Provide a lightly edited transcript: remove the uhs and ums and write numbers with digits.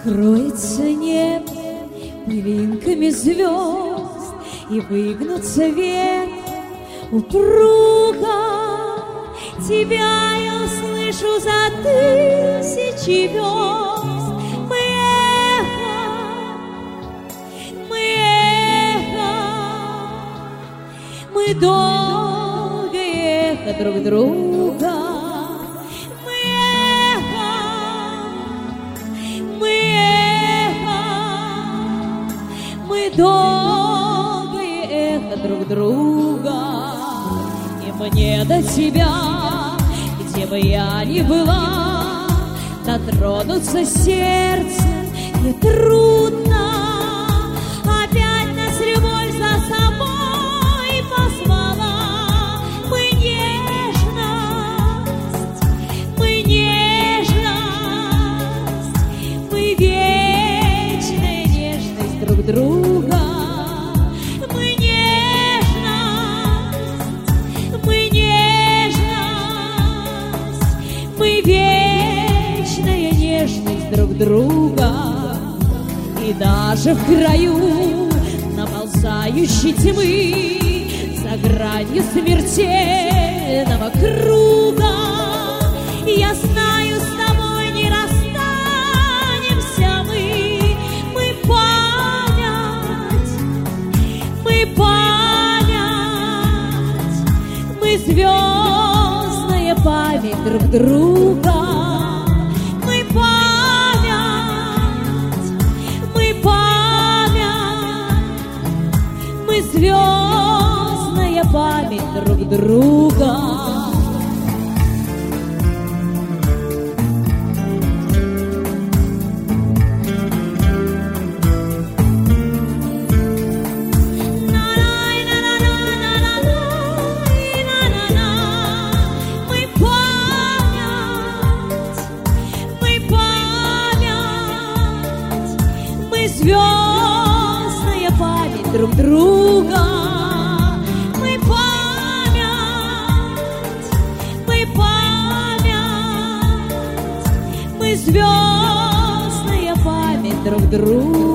Покроется небо пылинками звезд, и выгнутся век упруга. Тебя я услышу за тысячи верст. Мы эхо, мы долгое эхо друг друга. Мы долгое эхо друг друга, и мне до тебя, где бы я ни была, дотронуться сердцем нетрудно. Опять нас любовь за собой позвала. Мы нежность, мы нежность, мы вечная нежность друг друга. Друг друга, и даже в краю наползающей тьмы, за гранью смертельного круга, я знаю, с тобой не расстанемся мы. Мы память, мы звездная память друг друга. Звездная память друг друга. Звездная память друг друга. Мы память, мы звездная память друг друга.